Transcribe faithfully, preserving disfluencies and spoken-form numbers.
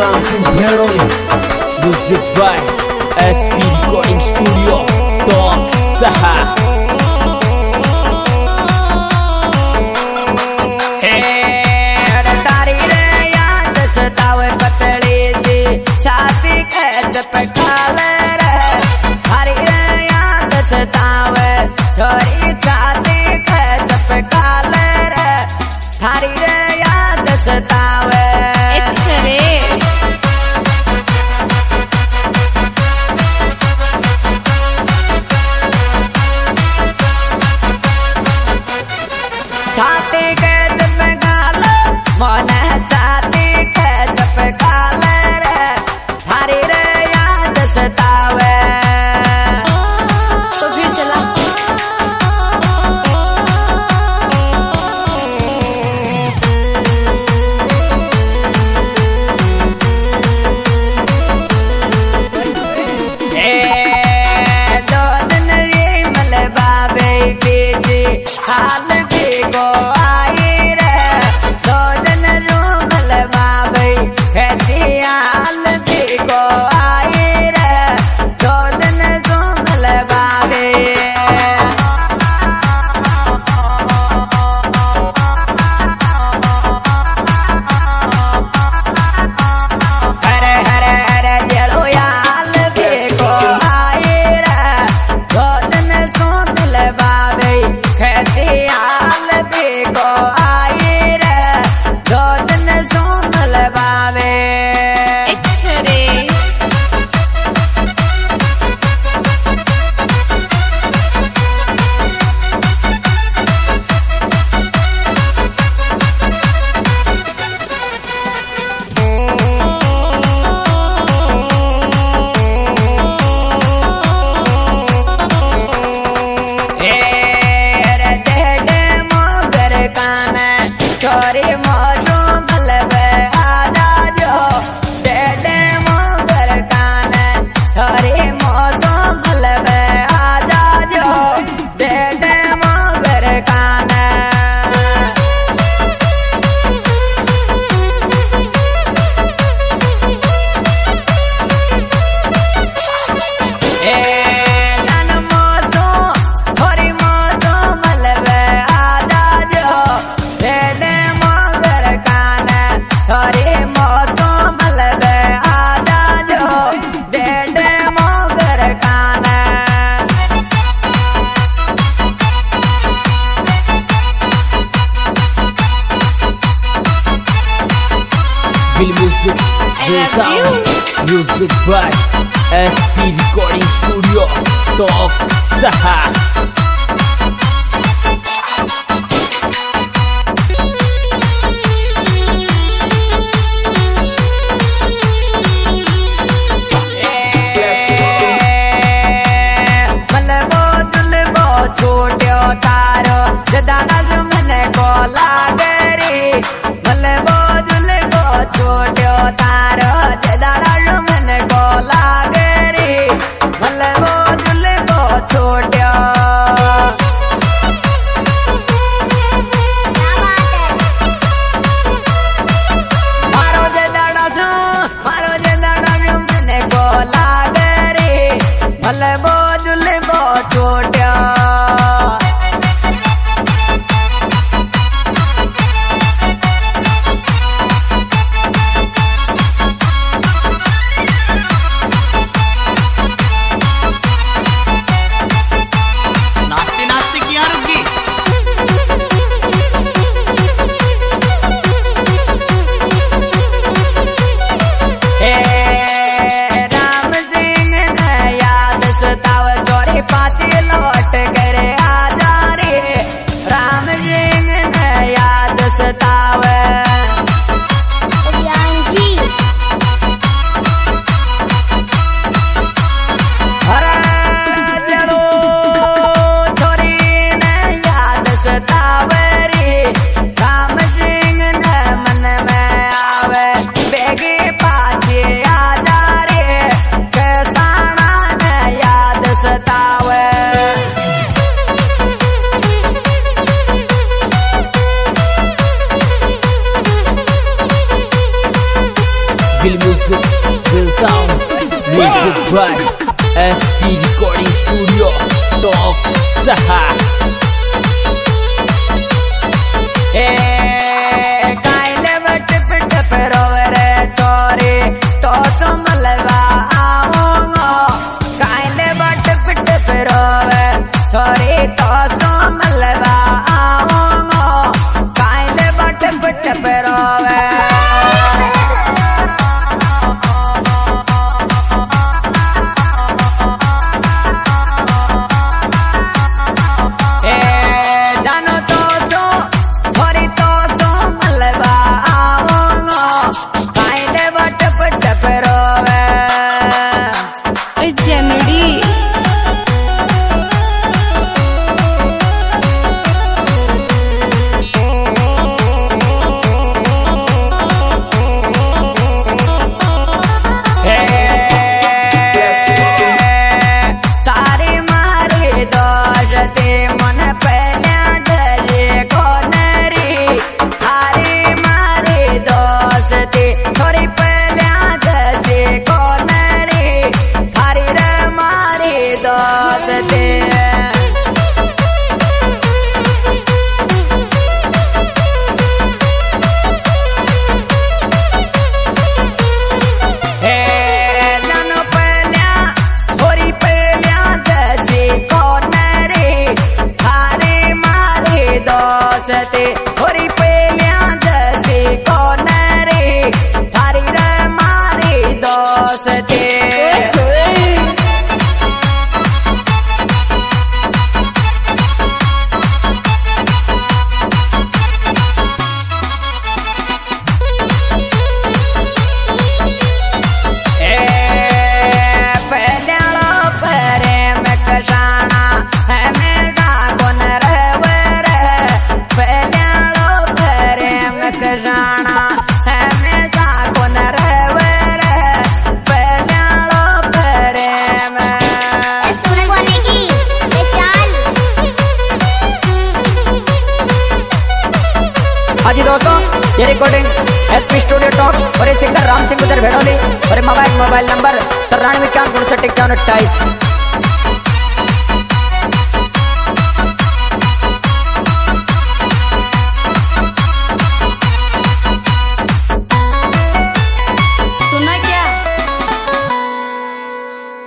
langsung Heroi. Music by S P Recording Studio Tok Saha. तारी रे याद सतावे पतली सी छाती खेत पे काले रे तारी रे याद सतावे छोरी छाती खेत पे काले रे तारी रे याद सतावे रे छाती खेत पे काले मन छाती खेत पे काले रे तारी रे याद सतावे तो फिर चला हाल भी को आई रे दो दिन रूमल बाबे कैसी हाल भी को आई रे दो दिन रूमल बाबे हरे हरे हरे जड़ो हाल भी को आई रे दो दिन रूमल बाबे कैसी हाल भी को आई रे दो दिन सोनल बावे अच्छा रे छोरी मोजो मलबे आजा जो डेडे मोगर काने छोरी मोजो मलबे आजा जो डेडे मोगर काने ए नन मोजो छोरी मोजो मलबे आजा जो डेडे मोगर काने छोरी मोजो मलबे आजा जो डेडे मोगर काने Bill Music Sound. Music by S P Recording Studio Tok Saha. मलबो दुलबो छोट्यो तारो जदाना जो मने को लागे रे मलबो दुलबो छोट्यो तारो जदाना जो मने को लागे रे मलबो दुलबो छोट्यो by S P Recording Studio Talk Saha. ए काइले बट पिट पे रोवे रे छोरी तो समलवा आऊंगा काइले बट पिट पे रोवे छोरी तो समलवा आऊंगा काइले बट पिट पे रोवे होरी पेलिया जैसे कौन रे थारी रे मारी दोस्ती जी दोस्तों ये रिकॉर्डिंग एसपी स्टूडियो टॉक और ये सिंगर राम सिंह गुजर भेड़ोली और मोबाइल मोबाइल नंबर तिरानवे इक्यावन उनसठ इक्यावन अट्ठाईस।